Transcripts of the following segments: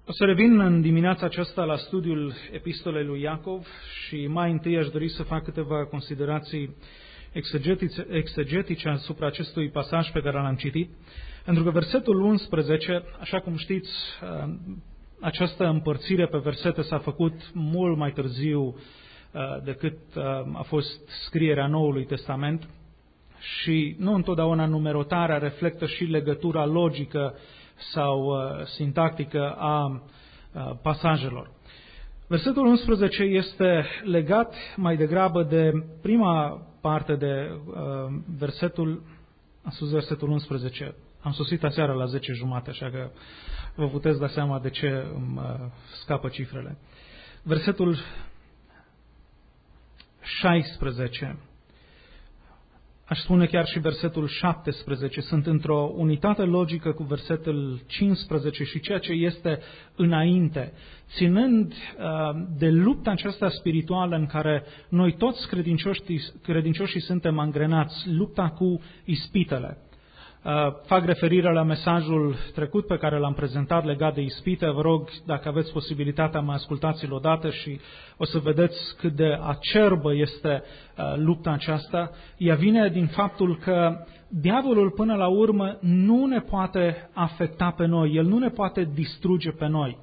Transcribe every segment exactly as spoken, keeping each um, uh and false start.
O să revin în dimineața aceasta la studiul epistolei lui Iacov și mai întâi aș dori să fac câteva considerații exegetice asupra acestui pasaj pe care l-am citit, pentru că versetul unsprezece, așa cum știți, această împărțire pe versete s-a făcut mult mai târziu decât a fost scrierea Noului Testament și nu întotdeauna numerotarea reflectă și legătura logică sau sintactică a pasajelor. Versetul unsprezece este legat mai degrabă de prima parte de versetul, am spus versetul unsprezece, am sosit aseară la zece jumate, așa că vă puteți da seama de ce îmi scapă cifrele. Versetul șaisprezece, aș spune chiar și versetul șaptesprezece, sunt într-o unitate logică cu versetul cincisprezece și ceea ce este înainte, ținând uh, de lupta aceasta spirituală în care noi toți credincioșii, credincioșii suntem angrenați, lupta cu ispitele. Uh, fac referire la mesajul trecut pe care l-am prezentat legat de ispite. Vă rog, dacă aveți posibilitatea, mai ascultați-l odată și o să vedeți cât de acerbă este uh, lupta aceasta. Ea vine din faptul că diavolul până la urmă nu ne poate afecta pe noi, el nu ne poate distruge pe noi.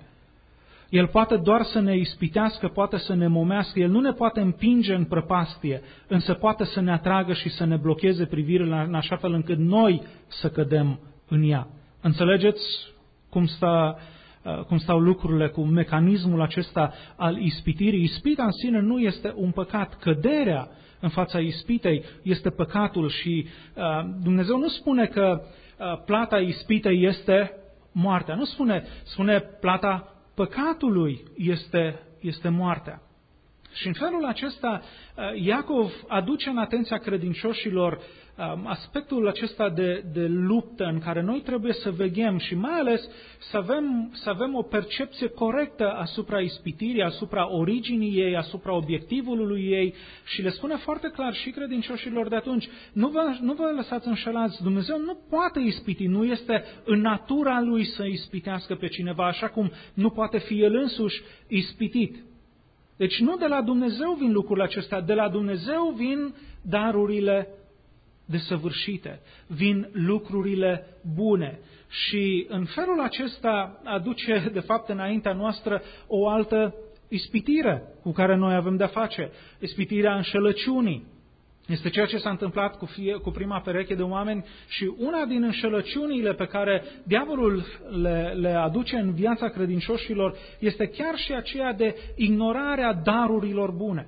El poate doar să ne ispitească, poate să ne momească, el nu ne poate împinge în prăpastie, însă poate să ne atragă și să ne blocheze privirea în așa fel încât noi să cădem în ea. Înțelegeți cum, stă, cum stau lucrurile cu mecanismul acesta al ispitirii? Ispita în sine nu este un păcat, căderea în fața ispitei este păcatul și uh, Dumnezeu nu spune că uh, plata ispitei este moartea, nu spune, spune plata păcatului este, este moartea. Și în felul acesta Iacov aduce în atenția credincioșilor aspectul acesta de, de luptă în care noi trebuie să veghem și mai ales să avem, să avem o percepție corectă asupra ispitirii, asupra originii ei, asupra obiectivului ei și le spune foarte clar și credincioșilor de atunci, nu vă, nu vă lăsați înșelați, Dumnezeu nu poate ispiti, nu este în natura Lui să ispitească pe cineva, așa cum nu poate fi El însuși ispitit. Deci nu de la Dumnezeu vin lucrurile acestea, de la Dumnezeu vin darurile desăvârșite, vin lucrurile bune. Și în felul acesta aduce, de fapt, înaintea noastră o altă ispitire cu care noi avem de-a face, ispitirea înșelăciunii. Este ceea ce s-a întâmplat cu, fie, cu prima pereche de oameni și una din înșelăciunile pe care diavolul le, le aduce în viața credincioșilor este chiar și aceea de ignorarea darurilor bune,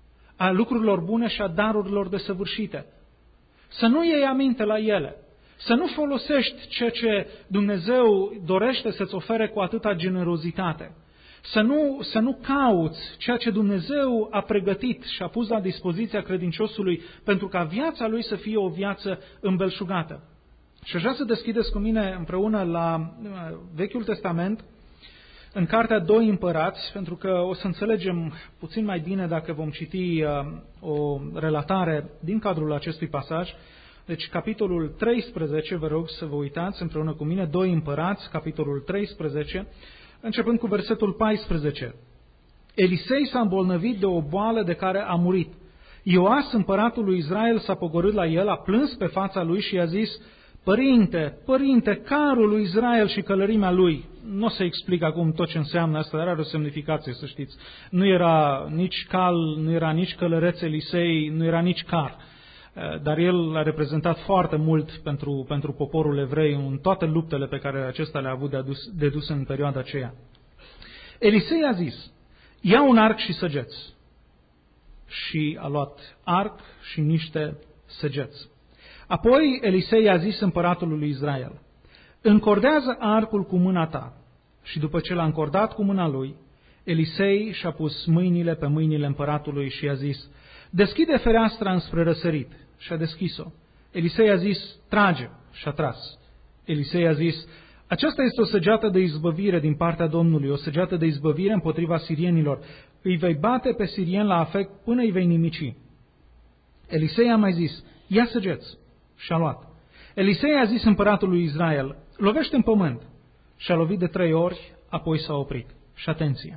a lucrurilor bune și a darurilor desăvârșite. Să nu iei aminte la ele, să nu folosești ceea ce Dumnezeu dorește să-ți ofere cu atâta generozitate. Să nu, să nu cauți ceea ce Dumnezeu a pregătit și a pus la dispoziția credinciosului pentru ca viața lui să fie o viață îmbelșugată. Și aș vrea să deschideți cu mine împreună la Vechiul Testament, în cartea doi Împărați, pentru că o să înțelegem puțin mai bine dacă vom citi o relatare din cadrul acestui pasaj. Deci capitolul treisprezece, vă rog să vă uitați împreună cu mine, doi Împărați, capitolul treisprezece, începând cu versetul paisprezece. Elisei s-a îmbolnăvit de o boală de care a murit. Ioas, împăratul lui Israel, s-a pogorât la el, a plâns pe fața lui și i-a zis, Părinte, părinte, carul lui Israel și călărimea lui. Nu o să explic acum tot ce înseamnă asta, dar are o semnificație, să știți. Nu era nici cal, nu era nici călăreț Elisei, nu era nici car. Dar el a reprezentat foarte mult pentru, pentru poporul evrei în toate luptele pe care acesta le-a avut de, adus, de dus în perioada aceea. Elisei a zis, ia un arc și săgeți. Și a luat arc și niște săgeți. Apoi Elisei a zis împăratului lui Israel, încordează arcul cu mâna ta. Și după ce l-a încordat cu mâna lui, Elisei și-a pus mâinile pe mâinile împăratului și i-a zis, deschide fereastra înspre răsărit. Și a deschis-o. Elisei a zis, trage, și a tras. Elisei a zis, aceasta este o săgeată de izbăvire din partea Domnului, o săgeată de izbăvire împotriva sirienilor. Îi vei bate pe sirieni la afect până îi vei nimici. Elisei a mai zis, ia săgeți, și a luat. Elisei a zis împăratului Israel, lovește în pământ. Și a lovit de trei ori, apoi s-a oprit. Și atenție!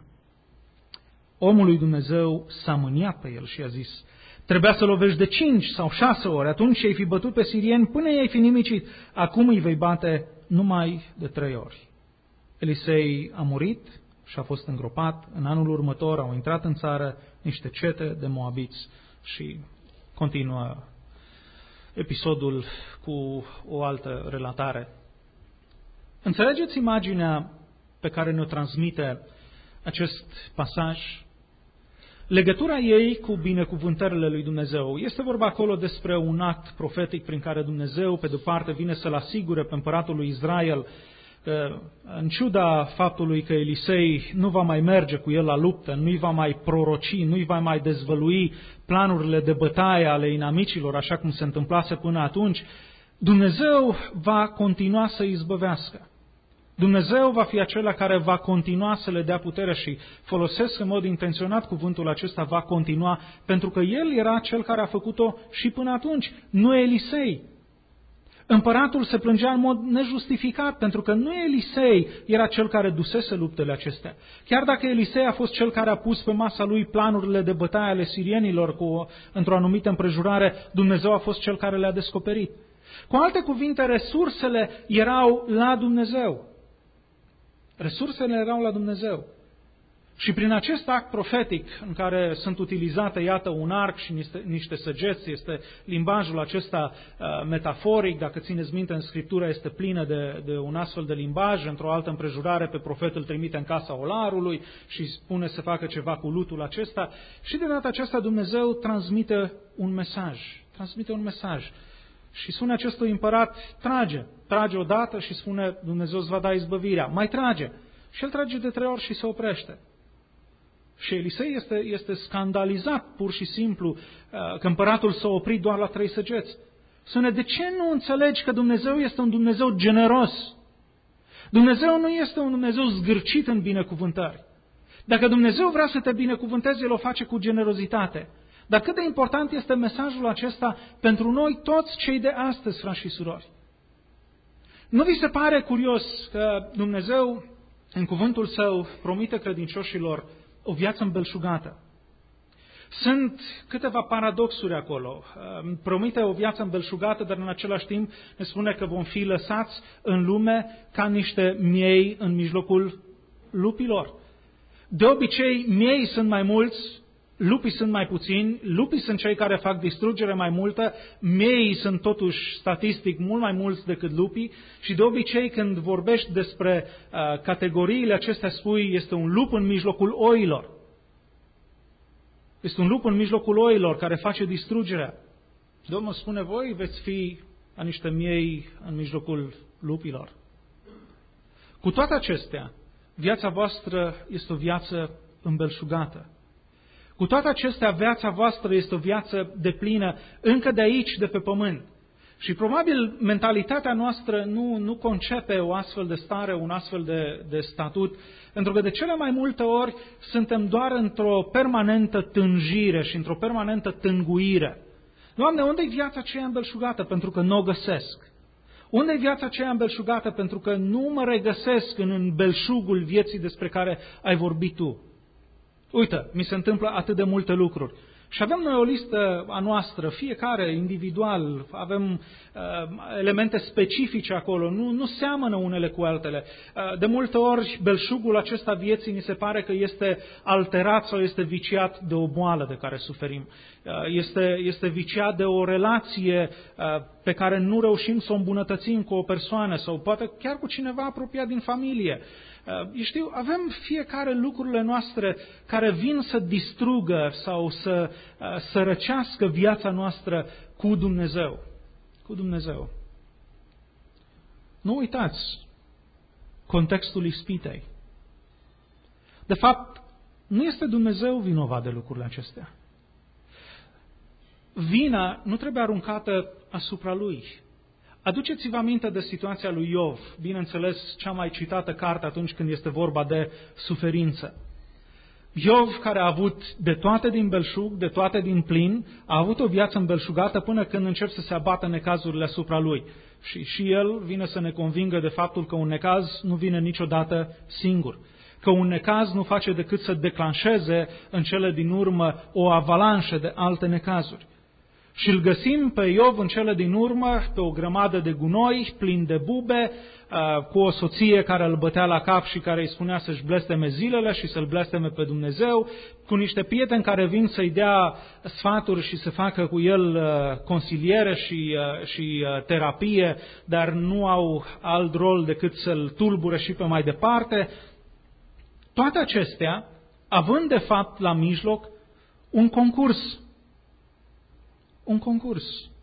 Omul lui Dumnezeu s-a mâniat pe el și a zis: trebuia să lovești de cinci sau șase ori, atunci ai fi bătut pe sirieni până i-ai fi nimicit. Acum îi vei bate numai de trei ori. Elisei a murit și a fost îngropat. În anul următor au intrat în țară niște cete de moabiți și continuă episodul cu o altă relatare. Înțelegeți imaginea pe care ne-o transmite acest pasaj? Legătura ei cu binecuvântările lui Dumnezeu. Este vorba acolo despre un act profetic prin care Dumnezeu, pe de-o parte, vine să-l asigure pe împăratul lui Israel că, în ciuda faptului că Elisei nu va mai merge cu el la luptă, nu-i va mai proroci, nu-i va mai dezvălui planurile de bătaie ale inamicilor, așa cum se întâmplase până atunci, Dumnezeu va continua să izbăvească. Dumnezeu va fi acela care va continua să le dea putere și folosesc în mod intenționat cuvântul acesta, va continua, pentru că El era Cel care a făcut-o și până atunci, nu Elisei. Împăratul se plângea în mod nejustificat, pentru că nu Elisei era cel care dusese luptele acestea. Chiar dacă Elisei a fost cel care a pus pe masa lui planurile de bătaie ale sirienilor cu, într-o anumită împrejurare, Dumnezeu a fost cel care le-a descoperit. Cu alte cuvinte, resursele erau la Dumnezeu. Resursele erau la Dumnezeu. Și prin acest act profetic în care sunt utilizate, iată, un arc și niște, niște săgeți, este limbajul acesta uh, metaforic, dacă țineți minte, în Scriptură este plină de, de un astfel de limbaj, într-o altă împrejurare pe profet îl trimite în casa olarului și spune să facă ceva cu lutul acesta. Și de data aceasta Dumnezeu transmite un mesaj, transmite un mesaj. Și spune acestui împărat, trage, trage odată și spune, Dumnezeu îți va da izbăvirea, mai trage. Și el trage de trei ori și se oprește. Și Elisei este, este scandalizat pur și simplu că împăratul s-a oprit doar la trei săgeți. Spune, de ce nu înțelegi că Dumnezeu este un Dumnezeu generos? Dumnezeu nu este un Dumnezeu zgârcit în binecuvântări. Dacă Dumnezeu vrea să te binecuvânteze, El o face cu generozitate. Dar cât de important este mesajul acesta pentru noi toți cei de astăzi, frați și surori? Nu vi se pare curios că Dumnezeu, în cuvântul Său, promite credincioșilor o viață îmbelșugată? Sunt câteva paradoxuri acolo. Promite o viață îmbelșugată, dar în același timp ne spune că vom fi lăsați în lume ca niște miei în mijlocul lupilor. De obicei, miei sunt mai mulți, lupii sunt mai puțini, lupii sunt cei care fac distrugere mai multă, miei sunt totuși statistic mult mai mulți decât lupii și de obicei când vorbești despre uh, categoriile acestea spui este un lup în mijlocul oilor. Este un lup în mijlocul oilor care face distrugerea. Domnul spune, voi veți fi a niște miei în mijlocul lupilor. Cu toate acestea, viața voastră este o viață îmbelșugată. Cu toate acestea, viața voastră este o viață deplină încă de aici, de pe pământ. Și probabil mentalitatea noastră nu, nu concepe o astfel de stare, un astfel de, de statut, pentru că de cele mai multe ori suntem doar într-o permanentă tânjire și într-o permanentă tânguire. Doamne, unde-i viața aceea îmbelșugată? Pentru că nu o găsesc. Unde-i viața aceea îmbelșugată? Pentru că nu mă regăsesc în belșugul vieții despre care ai vorbit Tu. Uite, mi se întâmplă atât de multe lucruri. Și avem noi o listă a noastră, fiecare individual, avem uh, elemente specifice acolo, nu, nu seamănă unele cu altele. Uh, de multe ori, belșugul acesta vieții ni se pare că este alterat sau este viciat de o boală de care suferim. Uh, este, este viciat de o relație uh, pe care nu reușim să o îmbunătățim cu o persoană sau poate chiar cu cineva apropiat din familie. Eu știu, avem fiecare lucrurile noastre care vin să distrugă sau să, să răcească viața noastră cu Dumnezeu. Cu Dumnezeu. Nu uitați contextul ispitei. De fapt, nu este Dumnezeu vinovat de lucrurile acestea. Vina nu trebuie aruncată asupra Lui. Aduceți-vă aminte de situația lui Iov, bineînțeles cea mai citată carte atunci când este vorba de suferință. Iov, care a avut de toate din belșug, de toate din plin, a avut o viață îmbelșugată până când încep să se abată necazurile asupra lui. Și și el vine să ne convingă de faptul că un necaz nu vine niciodată singur. Că un necaz nu face decât să declanșeze în cele din urmă o avalanșă de alte necazuri. Și îl găsim pe Iov în cele din urmă pe o grămadă de gunoi, plin de bube, cu o soție care îl bătea la cap și care îi spunea să-și blesteme zilele și să-l blesteme pe Dumnezeu, cu niște prieteni care vin să-i dea sfaturi și să facă cu el consiliere și, și terapie, dar nu au alt rol decât să-l tulbure și pe mai departe. Toate acestea, având de fapt la mijloc un concurs. Un concurs.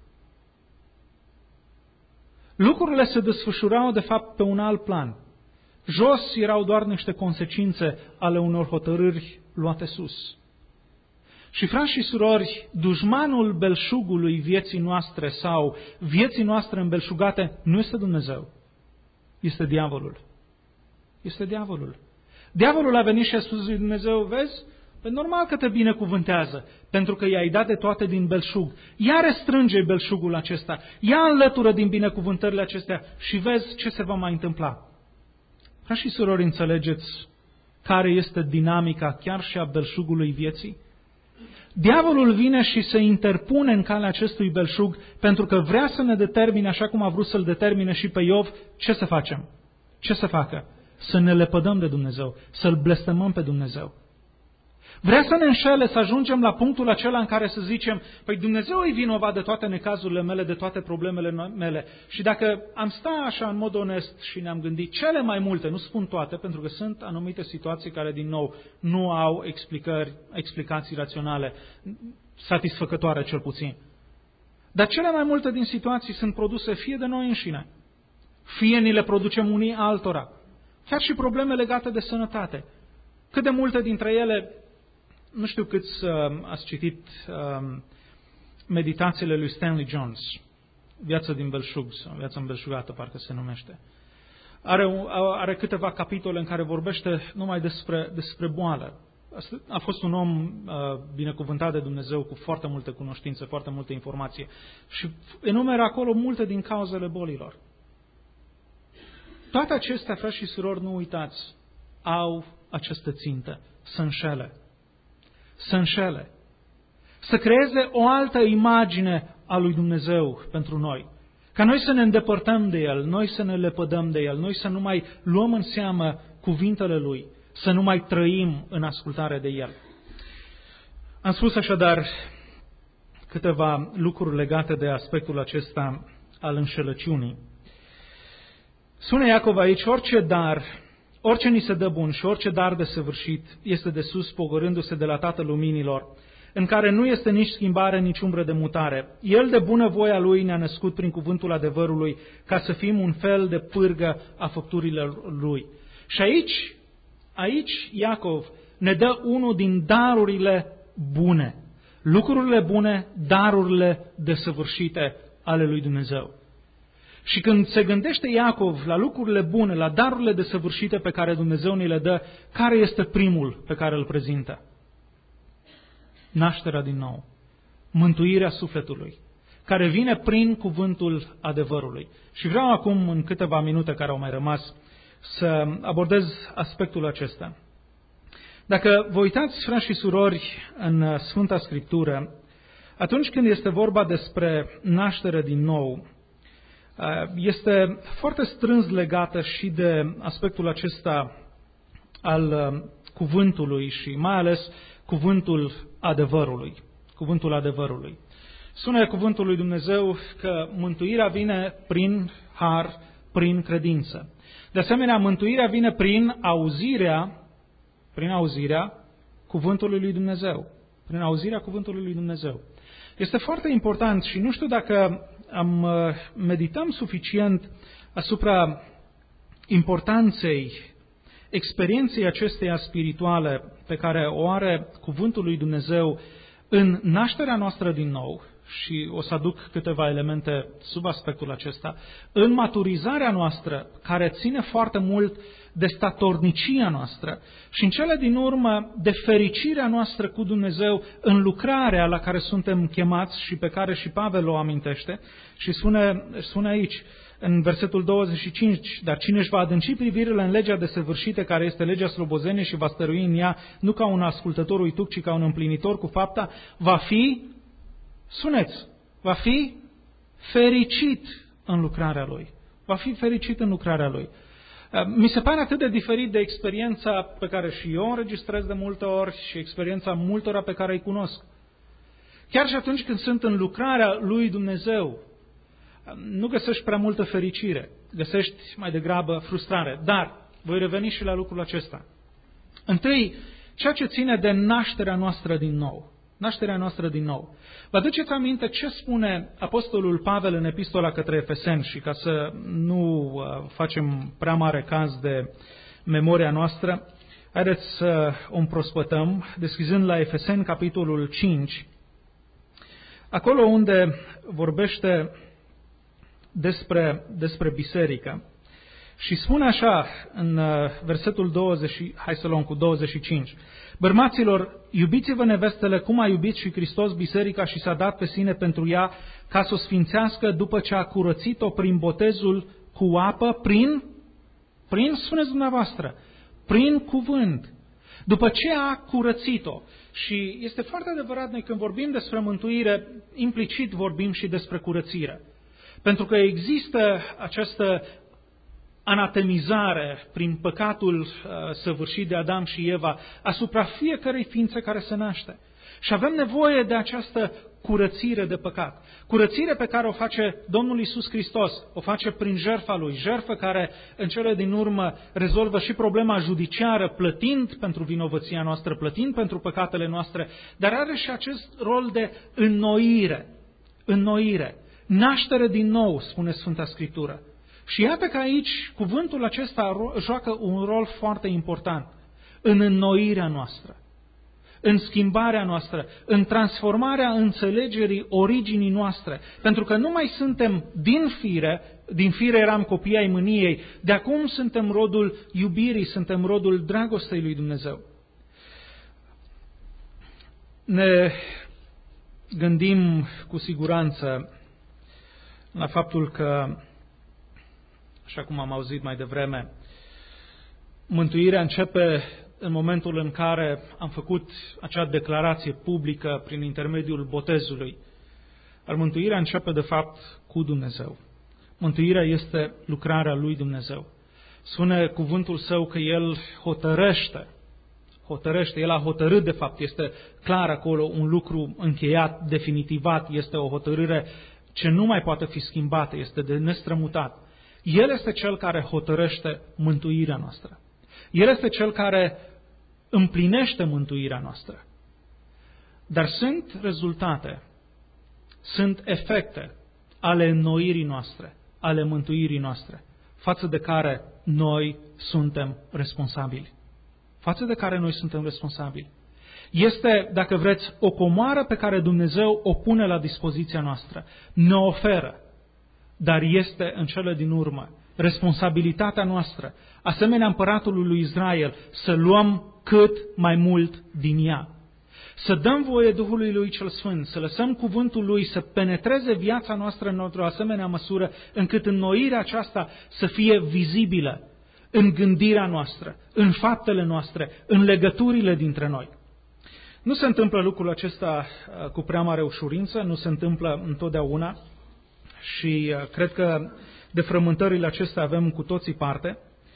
Lucrurile se desfășurau de fapt pe un alt plan. Jos erau doar niște consecințe ale unor hotărâri luate sus. Și frați și surori, dușmanul belșugului vieții noastre sau vieții noastre îmbelșugate nu este Dumnezeu. Este diavolul. Este diavolul. Diavolul a venit și a spus lui Dumnezeu, vezi? Păi normal că te binecuvântează, pentru că i-ai dat de toate din belșug. Ia restrânge belșugul acesta, ia înlătură din binecuvântările acestea și vezi ce se va mai întâmpla. Frați și surori, înțelegeți care este dinamica chiar și a belșugului vieții? Diavolul vine și se interpune în calea acestui belșug pentru că vrea să ne determine, așa cum a vrut să-l determine și pe Iov, ce să facem? Ce să facă? Să ne lepădăm de Dumnezeu, să-L blestemăm pe Dumnezeu. Vrea să ne înșele, să ajungem la punctul acela în care să zicem, păi Dumnezeu e vinovat de toate necazurile mele, de toate problemele mele. Și dacă am sta așa în mod onest și ne-am gândit cele mai multe, nu spun toate, pentru că sunt anumite situații care, din nou, nu au explicări, explicații raționale, satisfăcătoare cel puțin. Dar cele mai multe din situații sunt produse fie de noi înșine, fie ni le producem unii altora. Chiar și probleme legate de sănătate. Cât de multe dintre ele, nu știu câți uh, ați citit uh, meditațiile lui Stanley Jones, Viața din belșug, sau Viața îmbelșugată, parcă se numește. Are, are câteva capitole în care vorbește numai despre, despre boală. A fost un om uh, binecuvântat de Dumnezeu cu foarte multe cunoștințe, foarte multe informație și enumeră acolo multe din cauzele bolilor. Toate acestea, frați și surori, nu uitați, au această țintă, să înșele. Să înșele. Să creeze o altă imagine a lui Dumnezeu pentru noi. Ca noi să ne îndepărtăm de El, noi să ne lepădăm de El, noi să nu mai luăm în seamă cuvintele Lui, să nu mai trăim în ascultare de El. Am spus așadar câteva lucruri legate de aspectul acesta al înșelăciunii. Spune Iacov aici, orice dar, orice ni se dă bun și orice dar de săvârșit este de sus, pogorându-se de la Tatăl Luminilor, în care nu este nici schimbare, nici umbră de mutare. El de bună voia Lui ne-a născut prin cuvântul adevărului, ca să fim un fel de pârgă a făpturilor Lui. Și aici, aici Iacov ne dă unul din darurile bune. Lucrurile bune, darurile desăvârșite ale lui Dumnezeu. Și când se gândește Iacov la lucrurile bune, la darurile desăvârșite pe care Dumnezeu ni le dă, care este primul pe care îl prezintă? Nașterea din nou, mântuirea sufletului, care vine prin cuvântul adevărului. Și vreau acum, în câteva minute care au mai rămas, să abordez aspectul acesta. Dacă vă uitați, frați și surori, în Sfânta Scriptură, atunci când este vorba despre naștere din nou, este foarte strâns legată și de aspectul acesta al cuvântului și mai ales cuvântul adevărului. Cuvântul adevărului. Spune cuvântul lui Dumnezeu că mântuirea vine prin har, prin credință. De asemenea, mântuirea vine prin auzirea, prin auzirea cuvântului lui Dumnezeu. Prin auzirea cuvântului lui Dumnezeu. Este foarte important și nu știu dacă am medităm suficient asupra importanței experienței acesteia spirituale pe care o are cuvântul lui Dumnezeu în nașterea noastră din nou, și o să aduc câteva elemente sub aspectul acesta, în maturizarea noastră, care ține foarte mult de statornicia noastră și în cele din urmă de fericirea noastră cu Dumnezeu în lucrarea la care suntem chemați și pe care și Pavel o amintește și spune, spune aici, în versetul douăzeci și cinci, dar cine își va adânci privirile în legea desăvârșită, care este legea slobozeniei, și va stărui în ea, nu ca un ascultător uituc, ci ca un împlinitor cu fapta, va fi, suneți, va fi fericit în lucrarea lui. Va fi fericit în lucrarea lui. Mi se pare atât de diferit de experiența pe care și eu o înregistrez de multe ori și experiența multora pe care îi cunosc. Chiar și atunci când sunt în lucrarea lui Dumnezeu, nu găsești prea multă fericire, găsești mai degrabă frustrare. Dar voi reveni și la lucrul acesta. Întâi, ceea ce ține de nașterea noastră din nou. Nașterea noastră din nou. Vă aduceți aminte ce spune Apostolul Pavel în epistola către Efeseni, și ca să nu facem prea mare caz de memoria noastră, haideți să o împrospătăm, deschizând la Efeseni, capitolul cinci, acolo unde vorbește despre, despre biserică. Și spune așa în versetul douăzeci, hai să luăm cu douăzeci și cinci. Bărbaților, iubiți-vă nevestele cum a iubit și Hristos biserica și s-a dat pe sine pentru ea, ca să o sfințească după ce a curățit-o prin botezul cu apă, prin, prin, spuneți dumneavoastră, prin cuvânt. După ce a curățit-o. Și este foarte adevărat, noi când vorbim despre mântuire, implicit vorbim și despre curățire. Pentru că există această anatemizare prin păcatul uh, săvârșit de Adam și Eva asupra fiecărei ființe care se naște. Și avem nevoie de această curățire de păcat. Curățire pe care o face Domnul Iisus Hristos, o face prin jertfa Lui, jertfă care în cele din urmă rezolvă și problema judiciară, plătind pentru vinovăția noastră, plătind pentru păcatele noastre, dar are și acest rol de înnoire, înnoire, naștere din nou, spune Sfânta Scriptură. Și iată că aici cuvântul acesta joacă un rol foarte important în înnoirea noastră, în schimbarea noastră, în transformarea înțelegerii originii noastre. Pentru că nu mai suntem din fire, din fire eram copii ai mâniei, de acum suntem rodul iubirii, suntem rodul dragostei lui Dumnezeu. Ne gândim cu siguranță la faptul că, așa cum am auzit mai devreme, mântuirea începe în momentul în care am făcut acea declarație publică prin intermediul botezului. Dar mântuirea începe de fapt cu Dumnezeu. Mântuirea este lucrarea lui Dumnezeu. Spune cuvântul Său că El hotărăște, hotărăște, El a hotărât de fapt, este clar acolo un lucru încheiat, definitivat, este o hotărâre ce nu mai poate fi schimbată, este de nestrămutat. El este Cel care hotărăște mântuirea noastră. El este Cel care împlinește mântuirea noastră. Dar sunt rezultate, sunt efecte ale înnoirii noastre, ale mântuirii noastre, față de care noi suntem responsabili. Față de care noi suntem responsabili. Este, dacă vreți, o comoară pe care Dumnezeu o pune la dispoziția noastră. Ne oferă, dar este în cele din urmă responsabilitatea noastră, asemenea împăratului lui Israel, să luăm cât mai mult din ea. Să dăm voie Duhului Lui Cel Sfânt, să lăsăm cuvântul Lui să penetreze viața noastră într-o asemenea măsură, încât înnoirea aceasta să fie vizibilă în gândirea noastră, în faptele noastre, în legăturile dintre noi. Nu se întâmplă lucrul acesta cu prea mare ușurință, nu se întâmplă întotdeauna și cred că de frământările acestea avem cu toții parte.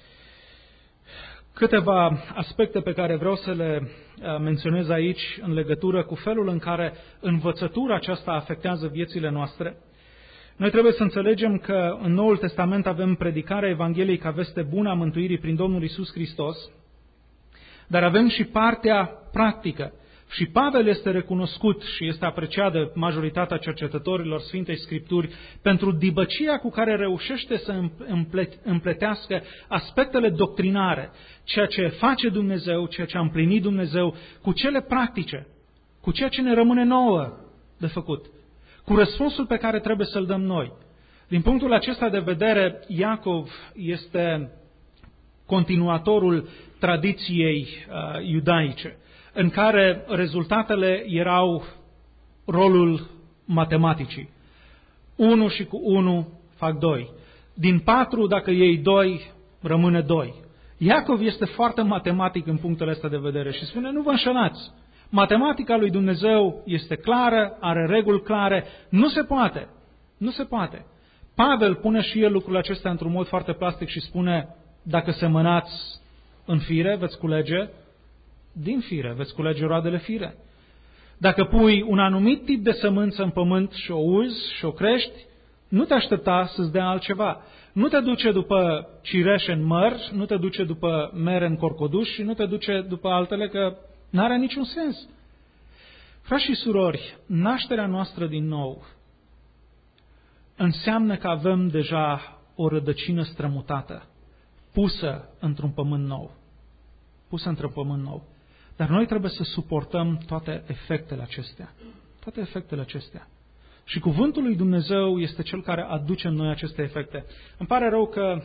Câteva aspecte pe care vreau să le menționez aici în legătură cu felul în care învățătura aceasta afectează viețile noastre. Noi trebuie să înțelegem că în Noul Testament avem predicarea Evangheliei ca veste bună a mântuirii prin Domnul Iisus Hristos, dar avem și partea practică. Și Pavel este recunoscut și este apreciat de majoritatea cercetătorilor Sfintei Scripturi pentru dibăcia cu care reușește să împletească aspectele doctrinare, ceea ce face Dumnezeu, ceea ce a împlinit Dumnezeu, cu cele practice, cu ceea ce ne rămâne nouă de făcut, cu răspunsul pe care trebuie să-l dăm noi. Din punctul acesta de vedere, Iacov este continuatorul tradiției uh, iudaice, în care rezultatele erau rolul matematicii. Unu și cu unu fac doi. Din patru, dacă iei doi, rămâne doi. Iacov este foarte matematic în punctele astea de vedere și spune, nu vă înșelați. Matematica lui Dumnezeu este clară, are reguli clare, nu se poate. Nu se poate. Pavel pune și el lucrul acesta într-un mod foarte plastic și spune, dacă semănați în fire, veți culege din fire, veți culege roadele fire. Dacă pui un anumit tip de sămânță în pământ și o uzi și o crești, nu te aștepta să-ți dea altceva. Nu te duce după cireșe în măr, nu te duce după mere în corcoduș și nu te duce după altele, că n-are niciun sens. Frați și surori, nașterea noastră din nou înseamnă că avem deja o rădăcină strămutată, pusă într-un pământ nou. Pusă într-un pământ nou. Dar noi trebuie să suportăm toate efectele acestea. Toate efectele acestea. Și cuvântul lui Dumnezeu este cel care aduce în noi aceste efecte. Îmi pare rău că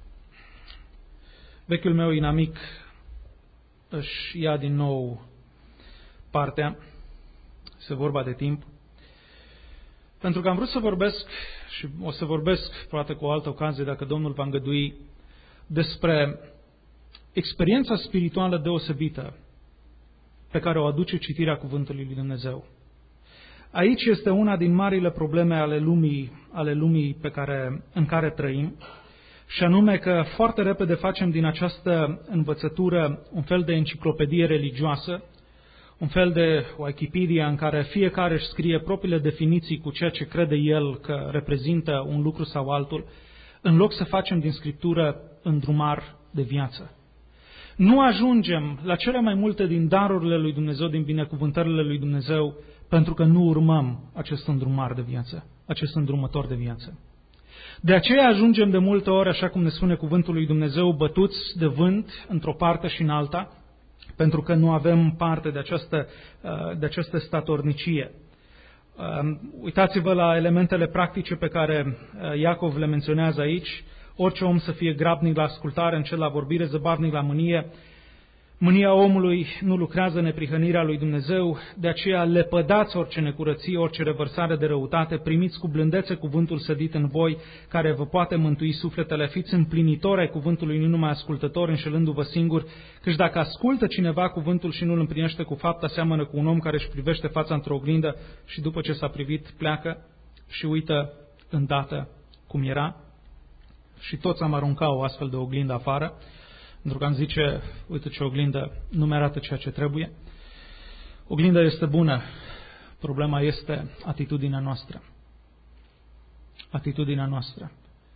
vechiul meu inamic își ia din nou partea, se vorba de timp, pentru că am vrut să vorbesc și o să vorbesc poate cu o altă ocazie, dacă Domnul va îngădui, despre experiența spirituală deosebită pe care o aduce citirea cuvântului lui Dumnezeu. Aici este una din marile probleme ale lumii, ale lumii pe care, în care trăim, și anume că foarte repede facem din această învățătură un fel de enciclopedie religioasă, un fel de Wikipedia în care fiecare își scrie propriile definiții cu ceea ce crede el că reprezintă un lucru sau altul, în loc să facem din Scriptură îndrumar de viață. Nu ajungem la cele mai multe din darurile lui Dumnezeu, din binecuvântările lui Dumnezeu, pentru că nu urmăm acest îndrumar de viață, acest îndrumător de viață. De aceea ajungem de multe ori, așa cum ne spune cuvântul lui Dumnezeu, bătuți de vânt într-o parte și în alta, pentru că nu avem parte de această, de această statornicie. Uitați-vă la elementele practice pe care Iacov le menționează aici. Orice om să fie grabnic la ascultare, încet la vorbire, zăbarnic la mânie. Mânia omului nu lucrează în neprihănirea lui Dumnezeu, de aceea lepădați orice necurăție, orice revărsare de răutate, primiți cu blândețe cuvântul sădit în voi, care vă poate mântui sufletele, fiți împlinitori ai cuvântului, nu numai ascultători, înșelându-vă singuri, căci dacă ascultă cineva cuvântul și nu îl împlinește cu fapt, aseamănă cu un om care își privește fața într-o oglindă și după ce s-a privit pleacă și uită îndată cum era. Și toți am aruncat o astfel de oglindă afară, pentru că am zice, uite ce oglindă nu mi arată ceea ce trebuie. Oglinda este bună, problema este atitudinea noastră. Atitudinea noastră.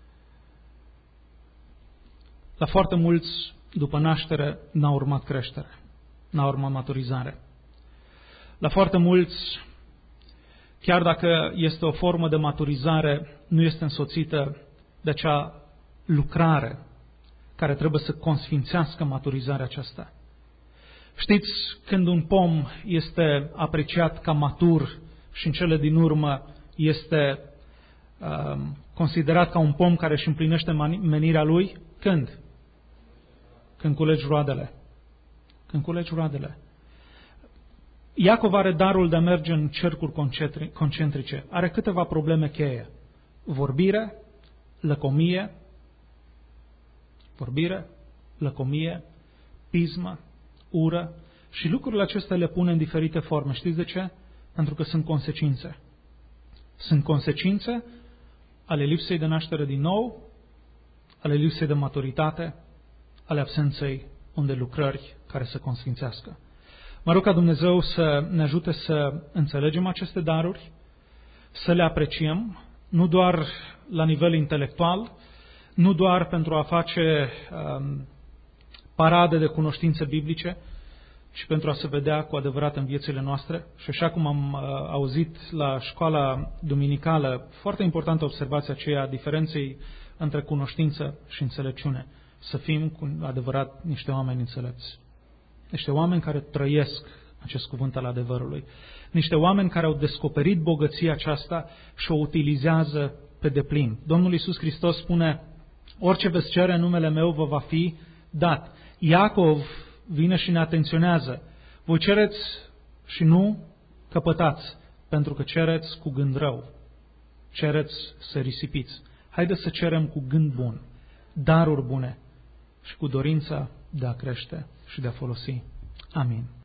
La foarte mulți, după naștere, n-a urmat creștere, n-a urmat maturizare. La foarte mulți, chiar dacă este o formă de maturizare, nu este însoțită de acea lucrare care trebuie să consfințească maturizarea aceasta. Știți, când un pom este apreciat ca matur și în cele din urmă este uh, considerat ca un pom care își împlinește menirea lui, când? Când culegi roadele. Când culegi roadele. Iacov are darul de a merge în cercuri concentrice. Are câteva probleme cheie. Vorbire, lăcomie, Vorbire, lăcomie, pismă, ură și lucrurile acestea le pune în diferite forme. Știți de ce? Pentru că sunt consecințe. Sunt consecințe ale lipsei de naștere din nou, ale lipsei de maturitate, ale absenței unde lucrări care să consfințească. Mă rog ca Dumnezeu să ne ajute să înțelegem aceste daruri, să le apreciem, nu doar la nivel intelectual, nu doar pentru a face um, parade de cunoștințe biblice, ci pentru a se vedea cu adevărat în viețile noastre. Și așa cum am uh, auzit la școala duminicală, foarte importantă observația aceea a diferenței între cunoștință și înțelepciune. Să fim cu adevărat niște oameni înțelepți. Niște oameni care trăiesc acest cuvânt al adevărului. Niște oameni care au descoperit bogăția aceasta și o utilizează pe deplin. Domnul Iisus Hristos spune: orice veți cere în numele meu vă va fi dat. Iacov vine și ne atenționează. Voi cereți și nu căpătați, pentru că cereți cu gând rău. Cereți să risipiți. Haideți să cerem cu gând bun, daruri bune și cu dorința de a crește și de a folosi. Amin.